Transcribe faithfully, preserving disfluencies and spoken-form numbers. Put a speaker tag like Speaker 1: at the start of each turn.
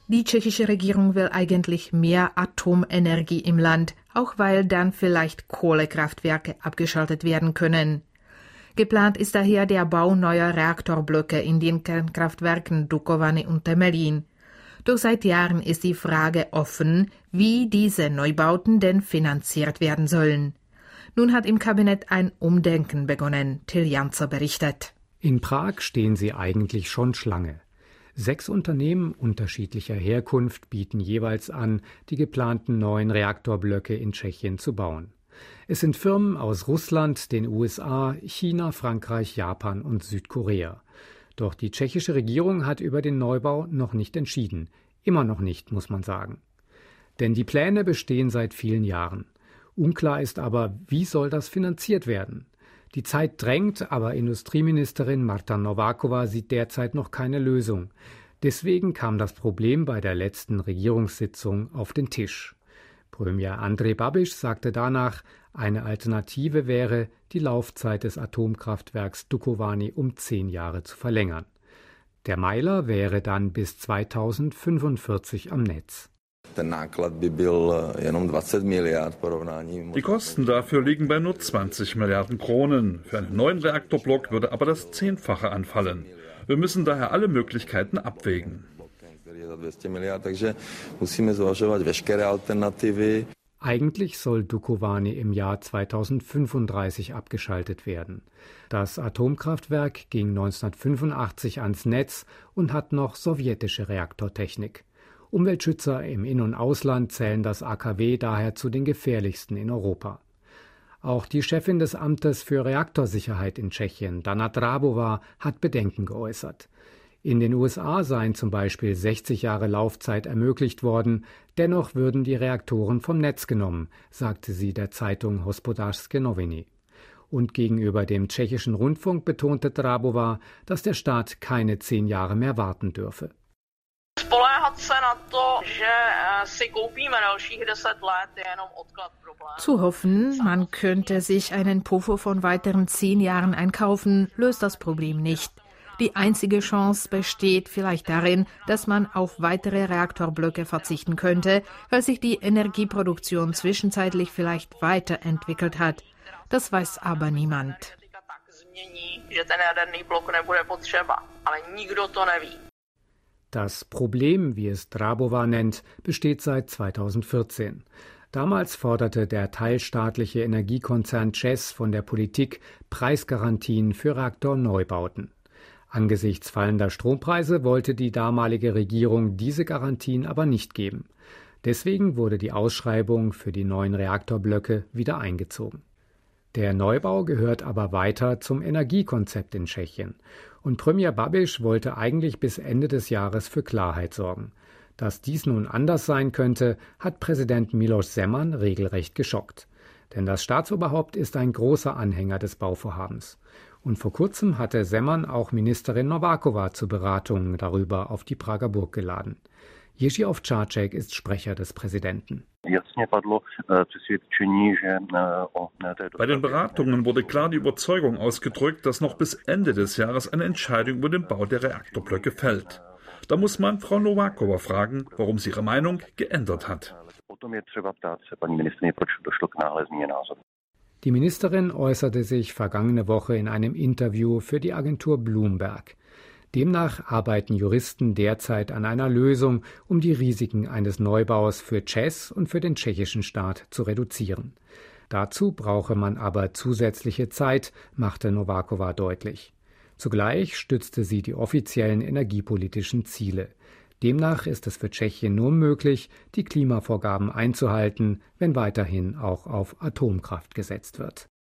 Speaker 1: Die tschechische Regierung will eigentlich mehr Atomenergie im Land, auch weil dann vielleicht Kohlekraftwerke abgeschaltet werden können. Geplant ist daher der Bau neuer Reaktorblöcke in den Kernkraftwerken Dukovany und Temelín. Doch seit Jahren ist die Frage offen, wie diese Neubauten denn finanziert werden sollen. Nun hat im Kabinett ein Umdenken begonnen, Till Janzer berichtet.
Speaker 2: In Prag stehen sie eigentlich schon Schlange. Sechs Unternehmen unterschiedlicher Herkunft bieten jeweils an, die geplanten neuen Reaktorblöcke in Tschechien zu bauen. Es sind Firmen aus Russland, den U S A, China, Frankreich, Japan und Südkorea. Doch die tschechische Regierung hat über den Neubau noch nicht entschieden. Immer noch nicht, muss man sagen. Denn die Pläne bestehen seit vielen Jahren. Unklar ist aber, wie soll das finanziert werden? Die Zeit drängt, aber Industrieministerin Marta Nováková sieht derzeit noch keine Lösung. Deswegen kam das Problem bei der letzten Regierungssitzung auf den Tisch. Premier Andrej Babiš sagte danach, eine Alternative wäre, die Laufzeit des Atomkraftwerks Dukovany um zehn Jahre zu verlängern. Der Meiler wäre dann bis zweitausendfünfundvierzig am Netz.
Speaker 3: Die Kosten dafür liegen bei nur zwanzig Milliarden Kronen. Für einen neuen Reaktorblock würde aber das Zehnfache anfallen. Wir müssen daher alle Möglichkeiten abwägen.
Speaker 2: Eigentlich soll Dukovany im Jahr zweitausendfünfunddreißig abgeschaltet werden. Das Atomkraftwerk ging neunzehnhundertfünfundachtzig ans Netz und hat noch sowjetische Reaktortechnik. Umweltschützer im In- und Ausland zählen das A K W daher zu den gefährlichsten in Europa. Auch die Chefin des Amtes für Reaktorsicherheit in Tschechien, Dana Drábová, hat Bedenken geäußert. In den U S A seien zum Beispiel sechzig Jahre Laufzeit ermöglicht worden, dennoch würden die Reaktoren vom Netz genommen, sagte sie der Zeitung Hospodářské noviny. Und gegenüber dem tschechischen Rundfunk betonte Drábová, dass der Staat keine zehn Jahre mehr warten dürfe.
Speaker 1: Zu hoffen, man könnte sich einen Puffer von weiteren zehn Jahren einkaufen, löst das Problem nicht. Die einzige Chance besteht vielleicht darin, dass man auf weitere Reaktorblöcke verzichten könnte, weil sich die Energieproduktion zwischenzeitlich vielleicht weiterentwickelt hat. Das weiß aber niemand.
Speaker 2: Das Problem, wie es Drábová nennt, besteht seit zweitausendvierzehn. Damals forderte der teilstaatliche Energiekonzern ČEZ von der Politik Preisgarantien für Reaktorneubauten. Angesichts fallender Strompreise wollte die damalige Regierung diese Garantien aber nicht geben. Deswegen wurde die Ausschreibung für die neuen Reaktorblöcke wieder eingezogen. Der Neubau gehört aber weiter zum Energiekonzept in Tschechien. Und Premier Babiš wollte eigentlich bis Ende des Jahres für Klarheit sorgen. Dass dies nun anders sein könnte, hat Präsident Miloš Zeman regelrecht geschockt. Denn das Staatsoberhaupt ist ein großer Anhänger des Bauvorhabens. Und vor kurzem hatte Zeman auch Ministerin Nováková zu Beratungen darüber auf die Prager Burg geladen. Jiří Ovčáček ist Sprecher des Präsidenten.
Speaker 3: Bei den Beratungen wurde klar die Überzeugung ausgedrückt, dass noch bis Ende des Jahres eine Entscheidung über den Bau der Reaktorblöcke fällt. Da muss man Frau Nováková fragen, warum sie ihre Meinung geändert hat.
Speaker 2: Die Ministerin äußerte sich vergangene Woche in einem Interview für die Agentur Bloomberg. Demnach arbeiten Juristen derzeit an einer Lösung, um die Risiken eines Neubaus für ČEZ und für den tschechischen Staat zu reduzieren. Dazu brauche man aber zusätzliche Zeit, machte Nováková deutlich. Zugleich stützte sie die offiziellen energiepolitischen Ziele. Demnach ist es für Tschechien nur möglich, die Klimavorgaben einzuhalten, wenn weiterhin auch auf Atomkraft gesetzt wird.